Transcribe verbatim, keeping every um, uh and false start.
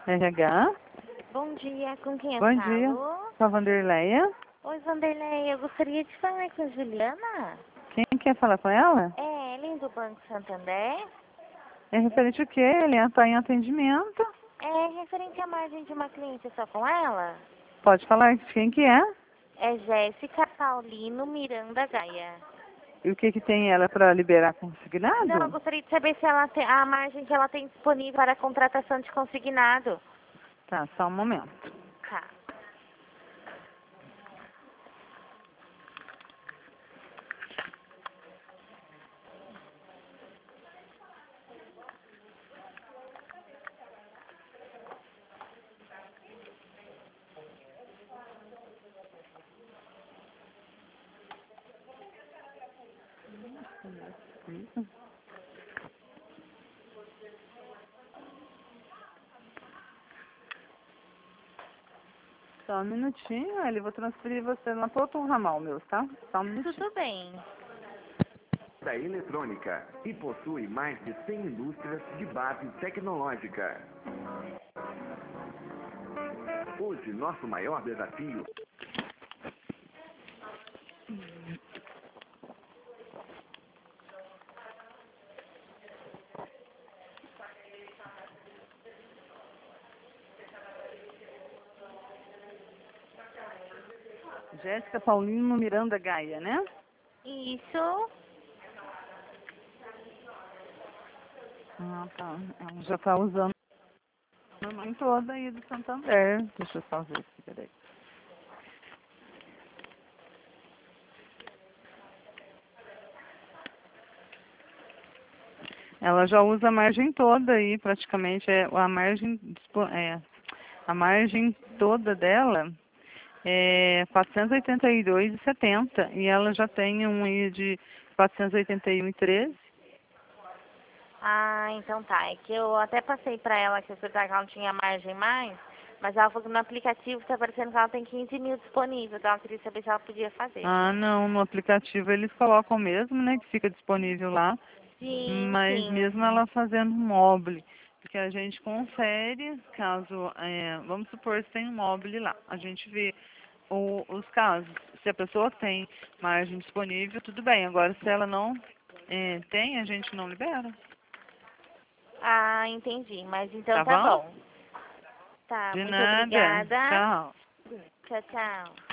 R H. Bom dia, com quem eu Bom falo? dia. Com a Vanderleia. Oi, Vanderlei, eu gostaria de falar com a Juliana. Quem quer falar com ela? É Ellen do Banco Santander. É referente o quê? Ele está em atendimento. É referente à margem de uma cliente só com ela? Pode falar de quem que é? É Jéssica Paulino Miranda Gaia. E o que que tem ela para liberar Não, eu consignado? gostaria de saber se ela tem a margem que ela tem disponível para a contratação de consignado. Tá, só um momento. Tá. Só um minutinho, ele vou transferir você lá para outro ramal meu, tá? Só um minutinho. Tudo bem. Da eletrônica e possui mais de cem indústrias de base tecnológica. Hoje, nosso maior desafio Jéssica Paulino Miranda Gaia, né? Isso. Ah, tá. Ela já está usando a mãe toda aí do Santander. Deixa eu só ver aqui, peraí. Ela já usa a margem toda aí, praticamente. É, a margem dispo- é, a margem toda dela é quatrocentos e oitenta e dois reais e setenta centavos. E ela já tem um aí de quatrocentos e oitenta e um reais e treze centavos. Ah, então tá. É que eu até passei pra ela que eu perguntar que ela não tinha margem mais, mas ela falou que no aplicativo tá aparecendo que ela tem quinze mil disponível, então ela queria saber se ela podia fazer. Ah, não, no aplicativo eles colocam mesmo, né, que fica disponível lá. Sim, Mas sim. mesmo ela fazendo mobile, porque a gente confere, caso, é, vamos supor que tem um mobile lá, a gente vê o, os casos. Se a pessoa tem margem disponível, tudo bem. Agora, se ela não é, tem, a gente não libera. Ah, entendi. Mas então Tá tá bom? bom. Tá, De muito nada. obrigada. Tchau. Tchau, tchau.